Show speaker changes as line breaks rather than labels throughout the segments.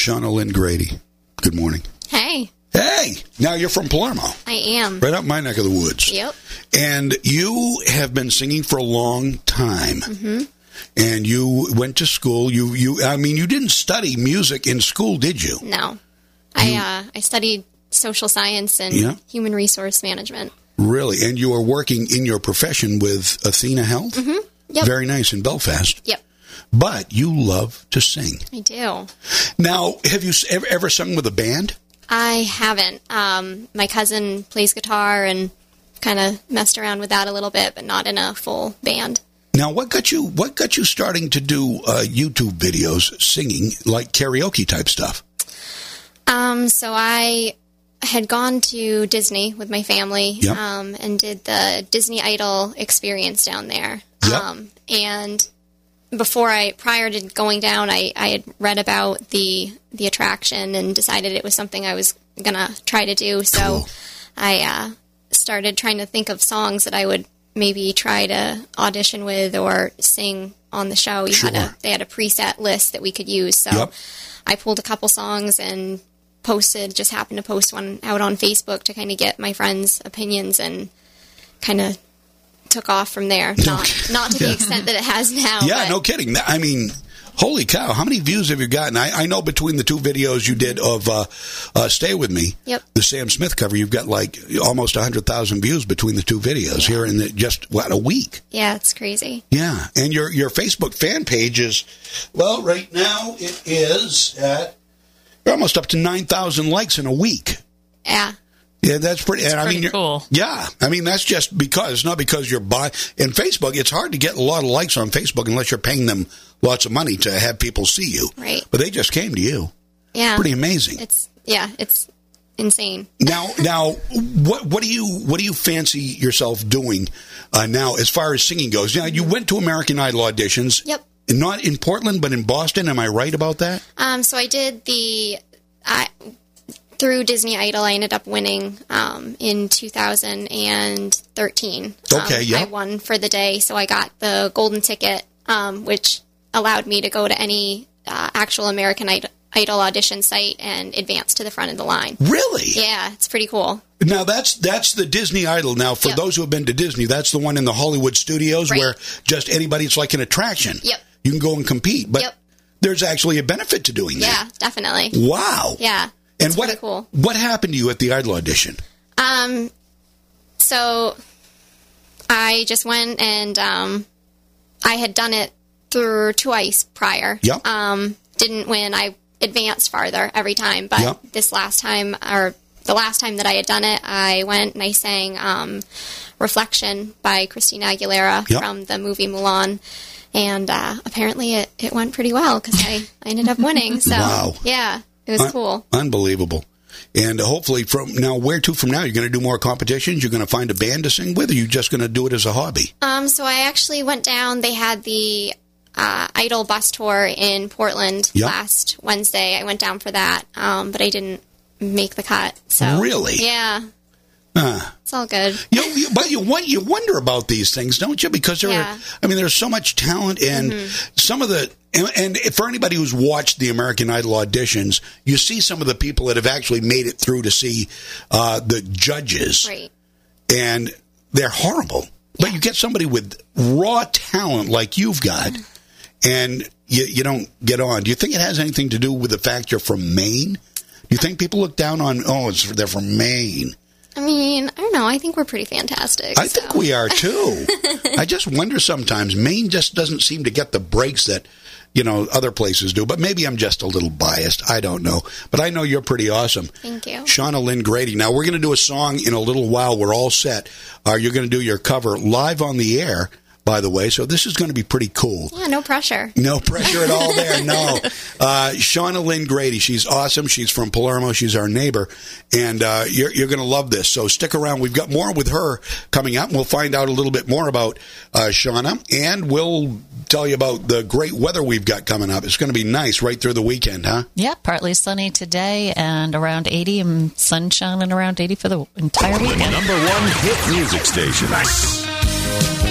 Shauna Lynn Grady. Good morning.
Hey.
Hey! Now you're from Palermo.
I am.
Right up my neck of the woods.
Yep.
And you have been singing for a long time.
Mm-hmm.
And you went to school. You didn't study music in school, did you?
No. I studied social science and human resource management.
Really? And you are working in your profession with Athena Health?
Mm-hmm. Yep.
Very nice, in Belfast.
Yep.
But you love to sing.
I do.
Now, have you ever sung with a band?
I haven't. My cousin plays guitar and kind of messed around with that a little bit, but not in a full band.
Now, what got you starting to do YouTube videos singing, like karaoke type stuff?
So I had gone to Disney with my family and did the Disney Idol experience down there.
Yep.
And prior to going down, I had read about the attraction and decided it was something I was going to try to do. So
cool.
I started trying to think of songs that I would maybe try to audition with or sing on the show. They had a preset list that we could use. So I pulled a couple songs and just happened to post one out on Facebook to kind of get my friends' opinions, and kind of took off from there. Not to the extent that it has now.
Yeah, no kidding. I mean, holy cow, how many views have you gotten? I know between the two videos you did of Stay With Me, the Sam Smith cover, you've got like almost 100,000 views between the two videos here in just, a week?
Yeah, it's crazy.
Yeah, and your Facebook fan page is, right now it is at almost up to 9,000 likes in a week.
Yeah.
Yeah, that's pretty.
That's pretty cool.
Yeah, I mean that's just because it's not because you're buying. In Facebook, it's hard to get a lot of likes on Facebook unless you're paying them lots of money to have people see you.
Right.
But they just came to you.
Yeah.
Pretty amazing.
It's insane.
Now, what do you fancy yourself doing now as far as singing goes? Now, you went to American Idol auditions.
Yep.
Not in Portland, but in Boston. Am I right about that?
So I did through Disney Idol, I ended up winning in 2013.
Okay, yeah.
I won for the day, so I got the golden ticket, which allowed me to go to any actual American Idol audition site and advance to the front of the line.
Really?
Yeah, it's pretty cool.
Now, that's the Disney Idol. Now, for those who have been to Disney, that's the one in the Hollywood studios where just anybody, it's like an attraction.
Yep.
You can go and compete, but there's actually a benefit to doing that.
Yeah, definitely.
Wow.
Yeah.
And
pretty cool.
What happened to you at the Idol audition?
So I just went and I had done it through twice prior.
Yep.
Didn't win. I advanced farther every time, but the last time that I had done it, I went and I sang Reflection by Christina Aguilera from the movie Mulan. And apparently it went pretty well because I ended up winning. So, yeah, it was cool. Unbelievable.
And hopefully where to from now? You're going to do more competitions? You're going to find a band to sing with? Or are you just going to do it as a hobby?
So I actually went down. They had the Idol bus tour in Portland last Wednesday. I went down for that, but I didn't make the cut. So
really?
Yeah. It's all good.
But you wonder about these things, don't you? Because there's so much talent, and some of the and for anybody who's watched the American Idol auditions, you see some of the people that have actually made it through to see the judges,
right? And
they're horrible. But you get somebody with raw talent like you've got, and you don't get on. Do you think it has anything to do with the fact you're from Maine? Do you think people look down on they're from Maine?
I mean, I don't know. I think we're pretty fantastic.
I think we are, too. I just wonder sometimes. Maine just doesn't seem to get the breaks that, other places do. But maybe I'm just a little biased. I don't know. But I know you're pretty awesome.
Thank you.
Shauna Lynn Grady. Now, we're going to do a song in a little while. We're all set. You're going to do your cover live on the air, by the way, so this is going to be pretty cool.
Yeah, no pressure.
No pressure at all there, no. Shauna Lynn Grady, she's awesome. She's from Palermo. She's our neighbor, and you're going to love this, so stick around. We've got more with her coming up, and we'll find out a little bit more about Shauna, and we'll tell you about the great weather we've got coming up. It's going to be nice right through the weekend, huh?
Yeah, partly sunny today and around 80, and sunshine and around 80 for the entire weekend.
#1 hit music station.
Good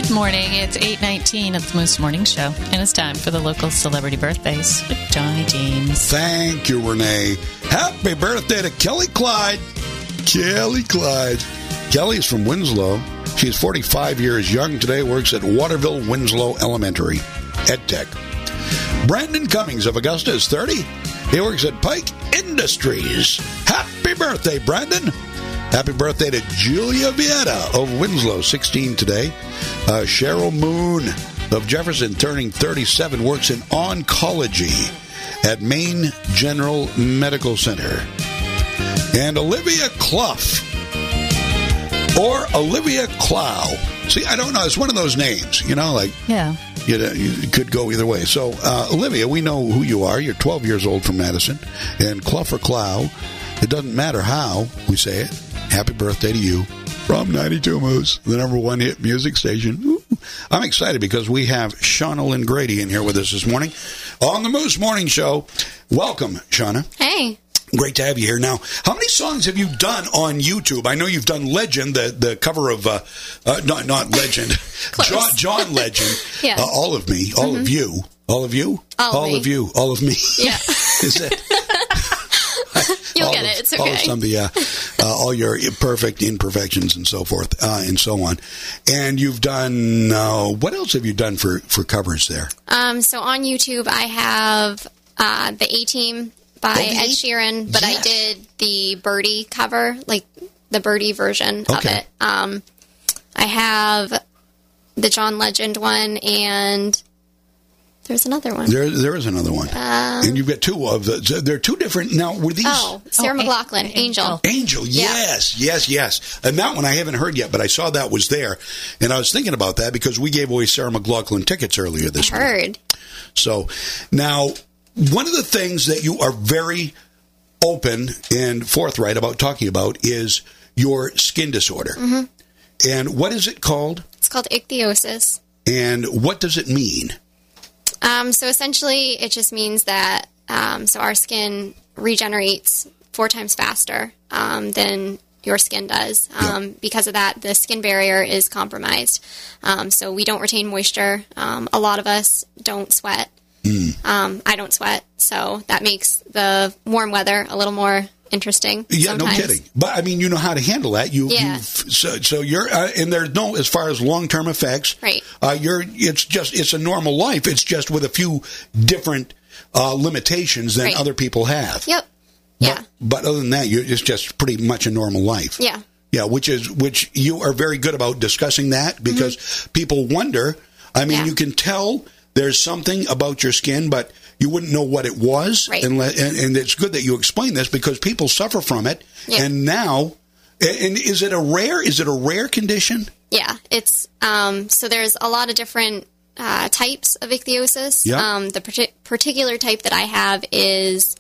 Good morning. It's 8:19 at the Moose Morning Show, and it's time for the local celebrity birthdays with Johnny James.
Thank you, Renee. Happy birthday to Kelly Clyde. Kelly Clyde. Kelly is from Winslow. She's 45 years young today, works at Waterville Winslow Elementary, EdTech. Brandon Cummings of Augusta is 30. He works at Pike Industries. Happy birthday, Brandon. Happy birthday to Julia Vieta of Winslow, 16 today. Cheryl Moon of Jefferson, turning 37, works in oncology at Maine General Medical Center. And Olivia Clough, or Olivia Clough. See, I don't know. It's one of those names,
Yeah.
You could go either way. So, Olivia, we know who you are. You're 12 years old from Madison. And Clough or Clough, it doesn't matter how we say it. Happy birthday to you from 92 Moose, the #1 hit music station. Ooh. I'm excited because we have Shauna Lynn Grady in here with us this morning on the Moose Morning Show. Welcome, Shauna.
Hey.
Great to have you here. Now, how many songs have you done on YouTube? I know you've done Legend, the cover of, not Legend, John Legend,
yeah.
All of Me, all of you, all of you, all of you, all of me.
Yeah.
Is it?
You'll get it. It's okay.
All your perfect imperfections and so forth, and so on. And you've done, what else have you done for covers there?
So on YouTube, I have the A-Team by Ed Sheeran, but yes. I did the Birdie cover, like the Birdie version of it. I have the John Legend one, and there's another one.
There is another one. And you've got two of the... There are two different... Now, were these...
Sarah McLachlan, Angel.
Angel, yes. And that one I haven't heard yet, but I saw that was there. And I was thinking about that because we gave away Sarah McLachlan tickets earlier this week.
Heard.
So, now, one of the things that you are very open and forthright about talking about is your skin disorder. Mm-hmm. And what is it called?
It's called ichthyosis.
And what does it mean?
So essentially, it just means that so our skin regenerates 4 times faster than your skin does. Because of that, the skin barrier is compromised. So we don't retain moisture. A lot of us don't sweat. I don't sweat, so that makes the warm weather a little more interesting.
Yeah,
sometimes.
No kidding. But I mean, you know how to handle that. So you're, and there's no, as far as long-term effects.
Right.
It's a normal life. It's just with a few different limitations than other people have.
Yep. Yeah.
But other than that, it's just pretty much a normal life.
Yeah.
Yeah, which you are very good about discussing that because people wonder. I mean, you can tell there's something about your skin, but you wouldn't know what it was.
Right.
And it's good that you explain this because people suffer from it. Yeah. And now, and is it a rare condition?
Yeah, it's, so there's a lot of different types of ichthyosis.
Yeah.
The particular type that I have is,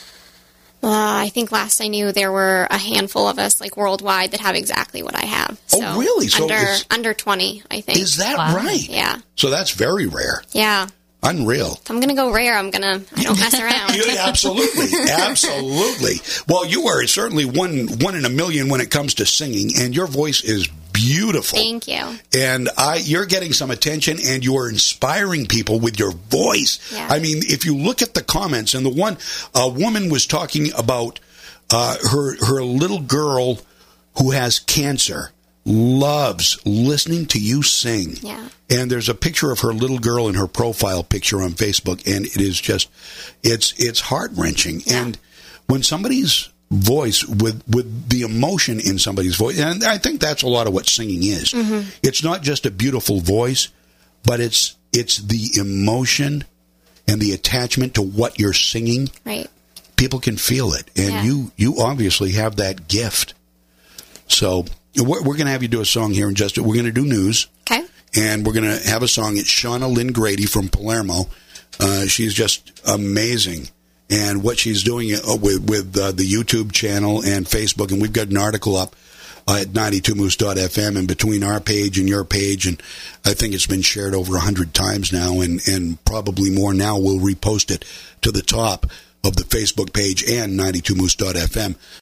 I think last I knew there were a handful of us, like worldwide, that have exactly what I have. So
oh, really? So
under 20, I think.
Is that right?
Yeah.
So that's very rare.
Yeah.
Unreal.
If I'm going to go rare, I don't mess around.
Yeah, absolutely. Well, you are certainly one in a million when it comes to singing, and your voice is beautiful.
Thank you.
And you're getting some attention, and you are inspiring people with your voice.
Yeah.
I mean, if you look at the comments, and a woman was talking about her little girl who has cancer loves listening to you sing.
Yeah.
And there's a picture of her little girl in her profile picture on Facebook, and it is just, it's heart-wrenching. Yeah. And when somebody's voice, with the emotion in somebody's voice, and I think that's a lot of what singing is. Mm-hmm. It's not just a beautiful voice, but it's the emotion and the attachment to what you're singing.
Right.
People can feel it, and you obviously have that gift. So we're going to have you do a song here in just. We're going to do news.
Okay.
And we're going to have a song. It's Shauna Lynn Grady from Palermo. She's just amazing. And what she's doing with the YouTube channel and Facebook. And we've got an article up at 92moose.fm and between our page and your page. And I think it's been shared over 100 times now and probably more now. We'll repost it to the top of the Facebook page and 92moose.fm